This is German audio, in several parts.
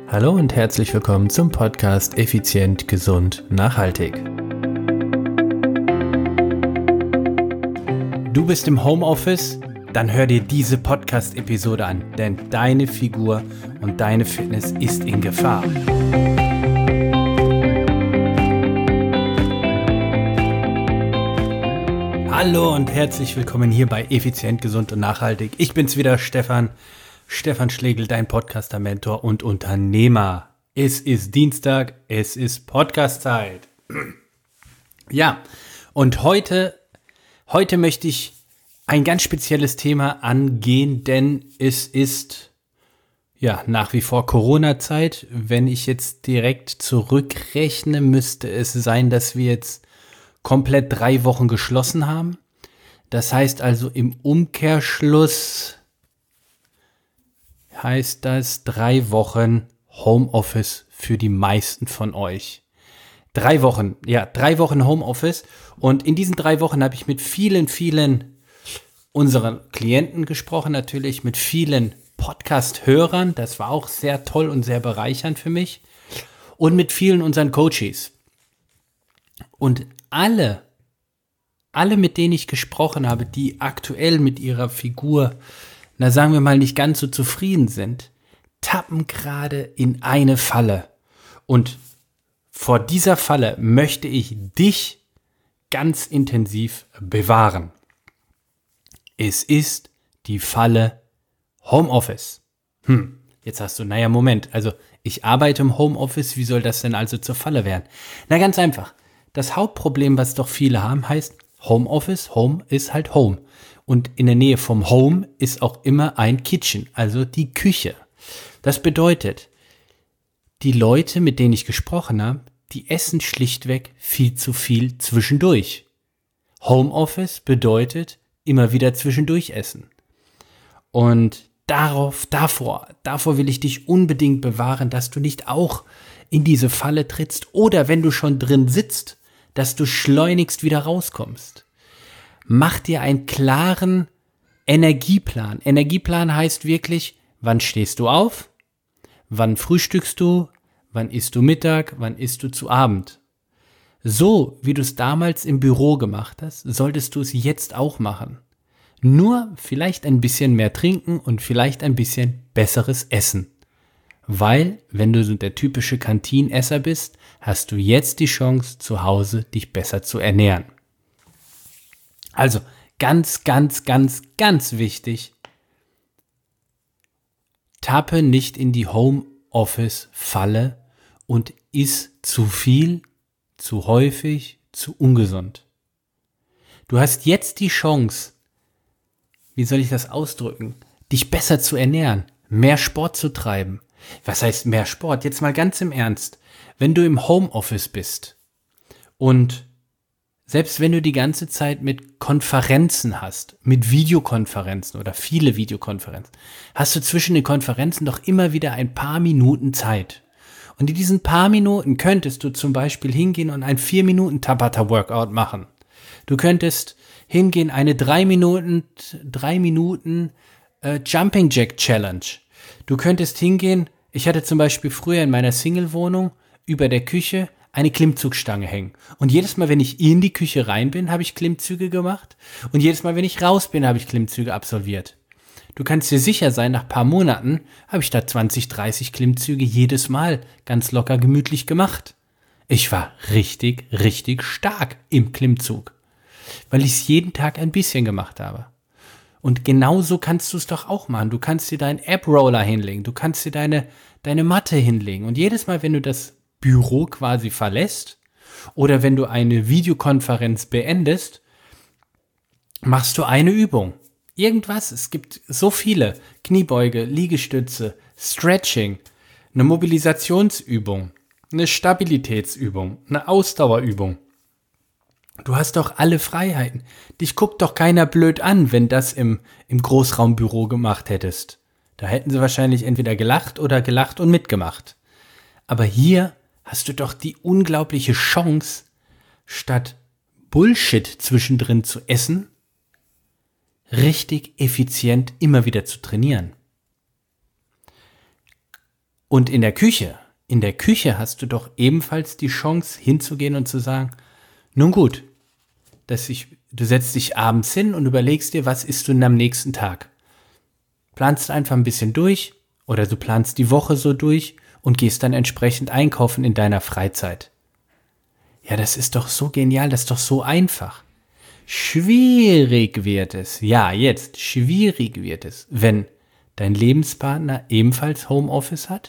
Hallo und herzlich willkommen zum Podcast Effizient, Gesund, Nachhaltig. Du bist im Homeoffice? Dann hör dir diese Podcast-Episode an, denn deine Figur und deine Fitness ist in Gefahr. Hallo und herzlich willkommen hier bei Effizient, Gesund und Nachhaltig. Ich bin's wieder, Stefan Schlegel, dein Podcaster-Mentor und Unternehmer. Es ist Dienstag, es ist Podcast-Zeit. Ja, und heute möchte ich ein ganz spezielles Thema angehen, denn es ist ja nach wie vor Corona-Zeit. Wenn ich jetzt direkt zurückrechne, müsste es sein, dass wir jetzt komplett 3 Wochen geschlossen haben. Das heißt also im Umkehrschluss heißt das 3 Wochen Homeoffice für die meisten von euch. 3 Wochen, ja, 3 Wochen Homeoffice. Und in diesen 3 Wochen habe ich mit vielen unserer Klienten gesprochen, natürlich mit vielen Podcast-Hörern. Das war auch sehr toll und sehr bereichernd für mich. Und mit vielen unseren Coaches. Und alle, mit denen ich gesprochen habe, die aktuell mit ihrer Figur, na sagen wir mal, nicht ganz so zufrieden sind, tappen gerade in eine Falle. Und vor dieser Falle möchte ich dich ganz intensiv bewahren. Es ist die Falle Homeoffice. Jetzt hast du, naja, Moment, also ich arbeite im Homeoffice, wie soll das denn also zur Falle werden? Na ganz einfach, das Hauptproblem, was doch viele haben, heißt Homeoffice, Home ist halt Home. Und in der Nähe vom Home ist auch immer ein Kitchen, also die Küche. Das bedeutet, die Leute, mit denen ich gesprochen habe, die essen schlichtweg viel zu viel zwischendurch. Homeoffice bedeutet immer wieder zwischendurch essen. Und davor will ich dich unbedingt bewahren, dass du nicht auch in diese Falle trittst oder wenn du schon drin sitzt, dass du schleunigst wieder rauskommst. Mach dir einen klaren Energieplan. Energieplan heißt wirklich, wann stehst du auf, wann frühstückst du, wann isst du Mittag, wann isst du zu Abend. So, wie du es damals im Büro gemacht hast, solltest du es jetzt auch machen. Nur vielleicht ein bisschen mehr trinken und vielleicht ein bisschen besseres Essen. Weil, wenn du so der typische Kantinesser bist, hast du jetzt die Chance, zu Hause dich besser zu ernähren. Also, ganz wichtig, tappe nicht in die Homeoffice-Falle und iss zu viel, zu häufig, zu ungesund. Du hast jetzt die Chance, wie soll ich das ausdrücken, dich besser zu ernähren, mehr Sport zu treiben. Was heißt mehr Sport? Jetzt mal ganz im Ernst. Wenn du im Homeoffice bist und selbst wenn du die ganze Zeit mit Konferenzen hast, mit Videokonferenzen oder viele Videokonferenzen, hast du zwischen den Konferenzen doch immer wieder ein paar Minuten Zeit. Und in diesen paar Minuten könntest du zum Beispiel hingehen und ein 4-Minuten-Tabata-Workout machen. Du könntest hingehen, eine 3 Minuten Jumping Jack Challenge. Du könntest hingehen, ich hatte zum Beispiel früher in meiner Single-Wohnung über der Küche eine Klimmzugstange hängen. Und jedes Mal, wenn ich in die Küche rein bin, habe ich Klimmzüge gemacht. Und jedes Mal, wenn ich raus bin, habe ich Klimmzüge absolviert. Du kannst dir sicher sein, nach ein paar Monaten habe ich da 20, 30 Klimmzüge jedes Mal ganz locker gemütlich gemacht. Ich war richtig stark im Klimmzug, weil ich es jeden Tag ein bisschen gemacht habe. Und genauso kannst du es doch auch machen. Du kannst dir deinen App-Roller hinlegen, du kannst dir deine Matte hinlegen. Und jedes Mal, wenn du das Büro quasi verlässt oder wenn du eine Videokonferenz beendest, machst du eine Übung. Irgendwas, es gibt so viele. Kniebeuge, Liegestütze, Stretching, eine Mobilisationsübung, eine Stabilitätsübung, eine Ausdauerübung. Du hast doch alle Freiheiten. Dich guckt doch keiner blöd an, wenn das im Großraumbüro gemacht hättest. Da hätten sie wahrscheinlich entweder gelacht oder gelacht und mitgemacht. Aber hier hast du doch die unglaubliche Chance, statt Bullshit zwischendrin zu essen, richtig effizient immer wieder zu trainieren. Und in der Küche hast du doch ebenfalls die Chance hinzugehen und zu sagen, nun gut, du setzt dich abends hin und überlegst dir, was isst du denn am nächsten Tag? Planst einfach ein bisschen durch oder du planst die Woche so durch und gehst dann entsprechend einkaufen in deiner Freizeit. Ja, das ist doch so genial, das ist doch so einfach. Schwierig wird es, schwierig wird es, wenn dein Lebenspartner ebenfalls Homeoffice hat.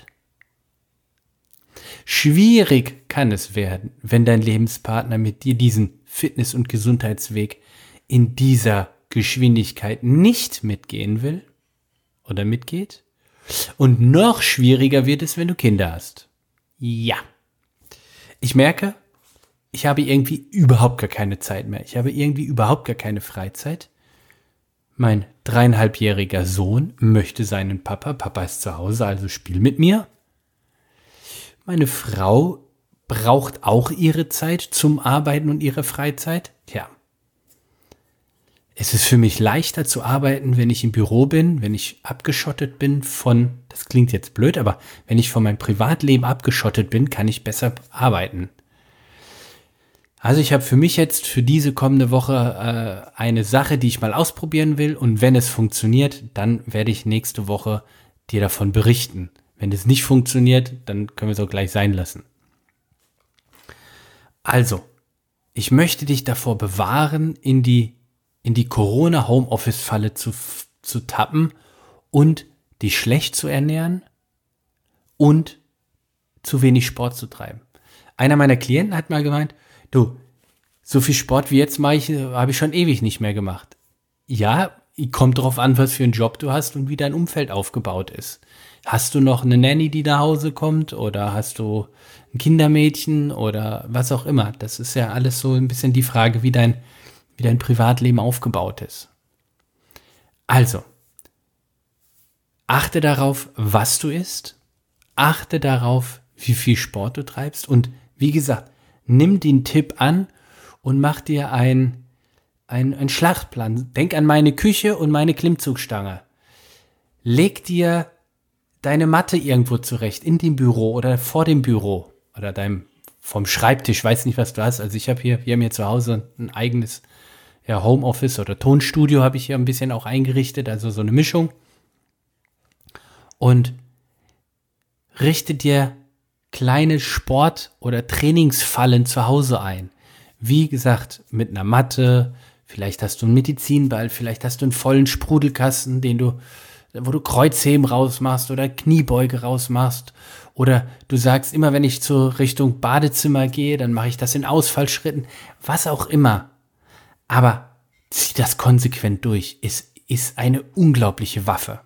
Schwierig kann es werden, wenn dein Lebenspartner mit dir diesen Fitness- und Gesundheitsweg in dieser Geschwindigkeit nicht mitgehen will oder mitgeht. Und noch schwieriger wird es, wenn du Kinder hast. Ja. Ich merke, ich habe irgendwie überhaupt gar keine Zeit mehr. Ich habe irgendwie überhaupt gar keine Freizeit. Mein 3,5-jähriger Sohn möchte seinen Papa. Papa ist zu Hause, also spiel mit mir. Meine Frau braucht auch ihre Zeit zum Arbeiten und ihre Freizeit. Tja. Es ist für mich leichter zu arbeiten, wenn ich im Büro bin, wenn ich abgeschottet bin das klingt jetzt blöd, aber wenn ich von meinem Privatleben abgeschottet bin, kann ich besser arbeiten. Also ich habe für mich jetzt für diese kommende Woche eine Sache, die ich mal ausprobieren will, und wenn es funktioniert, dann werde ich nächste Woche dir davon berichten. Wenn es nicht funktioniert, dann können wir es auch gleich sein lassen. Also, ich möchte dich davor bewahren, in die Corona-Homeoffice-Falle zu tappen und dich schlecht zu ernähren und zu wenig Sport zu treiben. Einer meiner Klienten hat mal gemeint, du, so viel Sport wie jetzt habe ich schon ewig nicht mehr gemacht. Ja, kommt drauf an, was für einen Job du hast und wie dein Umfeld aufgebaut ist. Hast du noch eine Nanny, die nach Hause kommt, oder hast du ein Kindermädchen oder was auch immer? Das ist ja alles so ein bisschen die Frage, wie dein Privatleben aufgebaut ist. Also, achte darauf, was du isst. Achte darauf, wie viel Sport du treibst. Und wie gesagt, nimm den Tipp an und mach dir einen Schlachtplan. Denk an meine Küche und meine Klimmzugstange. Leg dir deine Matte irgendwo zurecht, in dem Büro oder vor dem Büro oder vom Schreibtisch, weiß nicht, was du hast. Also wir haben hier zu Hause ein eigenes Homeoffice oder Tonstudio habe ich hier ein bisschen auch eingerichtet, also so eine Mischung. Und richte dir kleine Sport- oder Trainingsfallen zu Hause ein. Wie gesagt, mit einer Matte, vielleicht hast du einen Medizinball, vielleicht hast du einen vollen Sprudelkasten, wo du Kreuzheben rausmachst oder Kniebeuge rausmachst. Oder du sagst, immer wenn ich zur Richtung Badezimmer gehe, dann mache ich das in Ausfallschritten. Was auch immer. Aber zieh das konsequent durch. Es ist eine unglaubliche Waffe.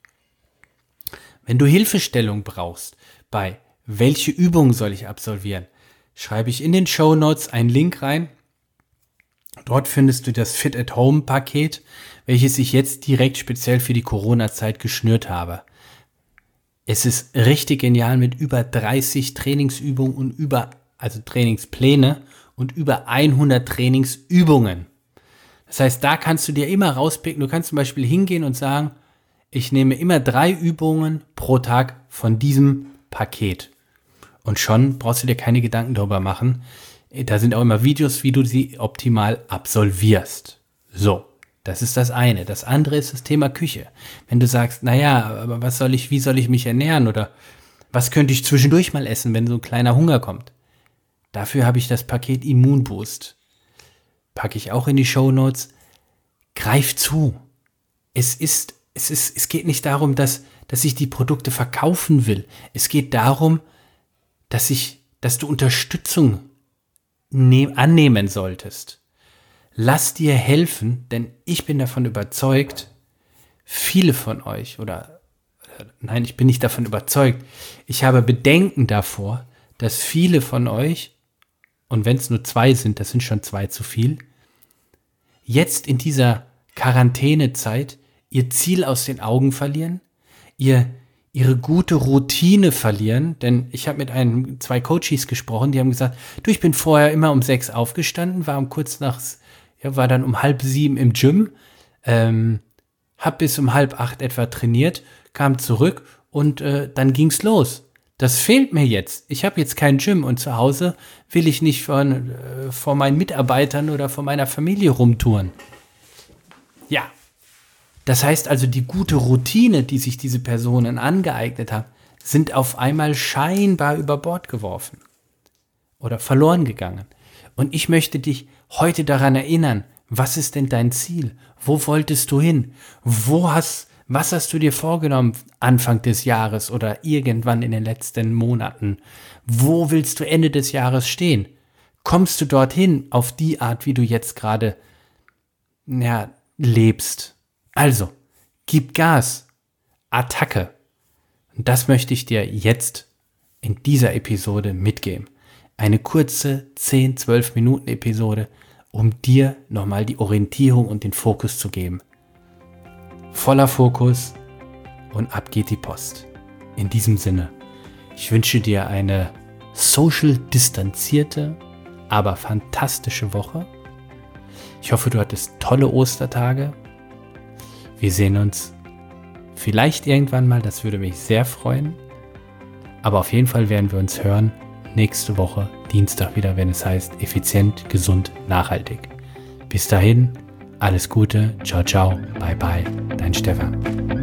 Wenn du Hilfestellung brauchst, bei welche Übungen soll ich absolvieren, schreibe ich in den Shownotes einen Link rein. Dort findest du das Fit-at-Home-Paket, welches ich jetzt direkt speziell für die Corona-Zeit geschnürt habe. Es ist richtig genial mit über 30 Trainingsübungen und also Trainingspläne und über 100 Trainingsübungen. Das heißt, da kannst du dir immer rauspicken. Du kannst zum Beispiel hingehen und sagen, ich nehme immer 3 Übungen pro Tag von diesem Paket. Und schon brauchst du dir keine Gedanken darüber machen. Da sind auch immer Videos, wie du sie optimal absolvierst. So, das ist das eine. Das andere ist das Thema Küche. Wenn du sagst, naja, aber wie soll ich mich ernähren? Oder was könnte ich zwischendurch mal essen, wenn so ein kleiner Hunger kommt? Dafür habe ich das Paket Immunboost. Packe ich auch in die Shownotes. Greif zu. Es geht nicht darum, dass ich die Produkte verkaufen will. Es geht darum, dass du Unterstützung annehmen solltest. Lass dir helfen, denn ich bin davon überzeugt, viele von euch nein, ich bin nicht davon überzeugt. Ich habe Bedenken davor, dass viele von euch, und wenn es nur 2 sind, das sind schon 2 zu viel, jetzt in dieser Quarantänezeit ihr Ziel aus den Augen verlieren, ihre gute Routine verlieren, denn ich habe mit 2 Coaches gesprochen, die haben gesagt, du, ich bin vorher immer um 6 aufgestanden, war dann um 6:30 im Gym, habe bis um 7:30 etwa trainiert, kam zurück und dann ging's los. Das fehlt mir jetzt. Ich habe jetzt kein Gym und zu Hause will ich nicht vor meinen Mitarbeitern oder vor meiner Familie rumtouren. Ja, das heißt also, die gute Routine, die sich diese Personen angeeignet haben, sind auf einmal scheinbar über Bord geworfen oder verloren gegangen. Und ich möchte dich heute daran erinnern, was ist denn dein Ziel? Wo wolltest du hin? Was hast du dir vorgenommen Anfang des Jahres oder irgendwann in den letzten Monaten? Wo willst du Ende des Jahres stehen? Kommst du dorthin auf die Art, wie du jetzt gerade lebst? Also, gib Gas, Attacke. Und das möchte ich dir jetzt in dieser Episode mitgeben. Eine kurze 10-12 Minuten Episode, um dir nochmal die Orientierung und den Fokus zu geben. Voller Fokus und ab geht die Post. In diesem Sinne, ich wünsche dir eine social distanzierte, aber fantastische Woche. Ich hoffe, du hattest tolle Ostertage. Wir sehen uns vielleicht irgendwann mal, das würde mich sehr freuen. Aber auf jeden Fall werden wir uns hören nächste Woche, Dienstag wieder, wenn es heißt effizient, gesund, nachhaltig. Bis dahin, alles Gute, ciao, ciao, bye, bye, dein Stefan.